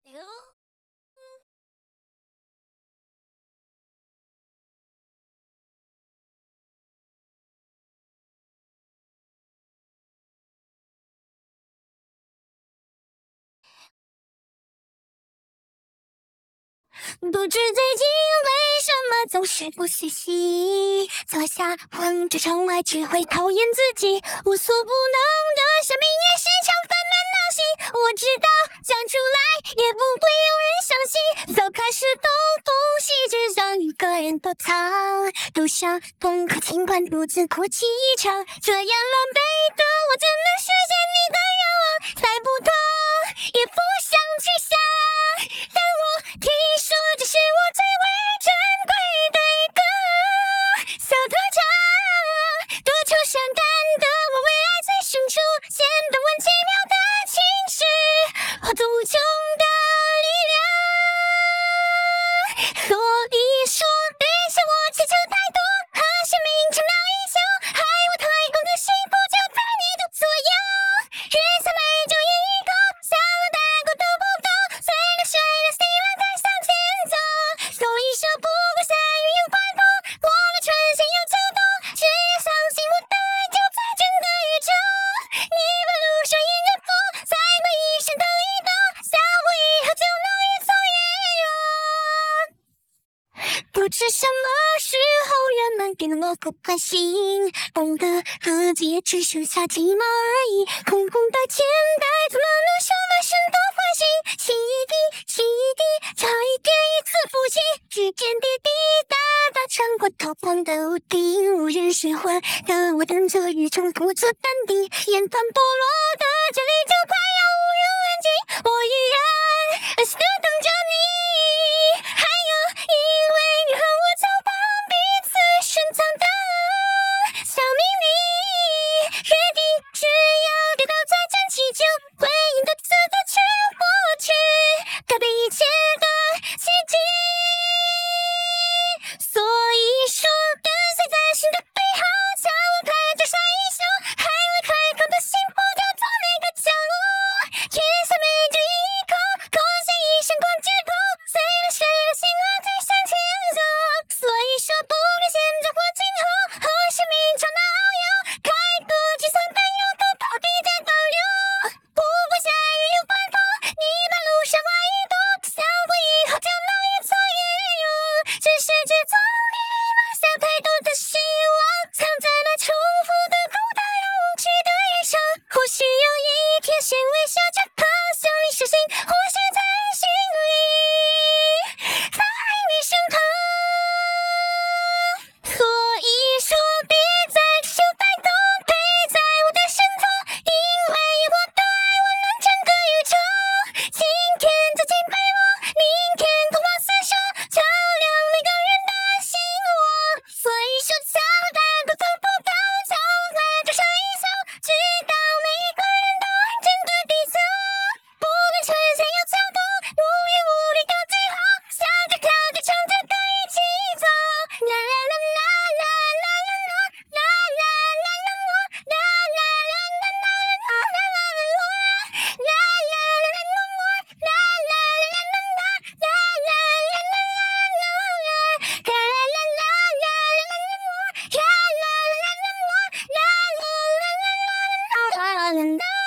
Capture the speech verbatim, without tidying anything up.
不知最近为什么总是不学习，坐下望着窗外只会讨厌自己，无所不能的生命也时常烦闷恼心。我知道讲出来也不会有人相信，早开始都复习，只想一个人躲藏，独享痛苦，尽管独自哭泣一场。这样狼狈的我怎能实现你的愿望？猜不透也不想去想，但我听说这是我最为珍贵的一个小特长，多愁善感的我为爱在深处显得很奇妙的情绪和无穷的力量。所以说别向我祈求太多，和生命长岛一宿，害我太空的幸福就在你的左右。日子每就一口，想了大过都不够，随着水的希望再向前走。所以说不管下雨有刮风，我的春天有秋冬，只要相信我的爱就在整个宇宙。你把路上迎着风，在每一声的移动，想我以后就能越走越远。不知什么时候人们变得漠不关心，懂得自己也只剩下鸡毛而已。空空的钱袋怎么能收满深的欢喜？起一滴，起一滴，差一点一次复习，指尖滴滴答答穿过透光的屋顶，无人水环的我等着雨中故作淡定，眼泛剥落的这里就快要无人问津，我依然安心的等着你。还有因为你和我走到彼此深藏的小秘密，约定只要跌倒再站起就会赢得自的全过去，改变一切的奇迹。所以说跟随在心的背后，叫我开着晒衣袖，还未开口的幸福掉到每个角落。天下每只一口，空像一闪光之头，随着水的心儿在向前走。所以说不论现在或今后，和生命长岛遨游，开口计算担忧的到底在保留。不管下雨有刮风，你把路上花一朵，相逢以后就能越走越远。这世界总给埋下太多的希望，藏在那重复的孤单又无趣的夜上。或许有一天先微笑着抛向你手心，或许在心里，在你身旁。所以说别再求太多，陪在我的身旁，因为有我的爱温暖整个宇宙。今天走进被窝，明天童话四射，照亮每个人的心窝。所以说脚大过走不到，脚快就上一宿，直到每一个人都安静的地走。不管春天有秋冬，无忧无虑到最后，笑着跳着唱着歌一起走。啦啦啦啦啦啦啦啦啦啦啦啦啦啦啦啦啦啦。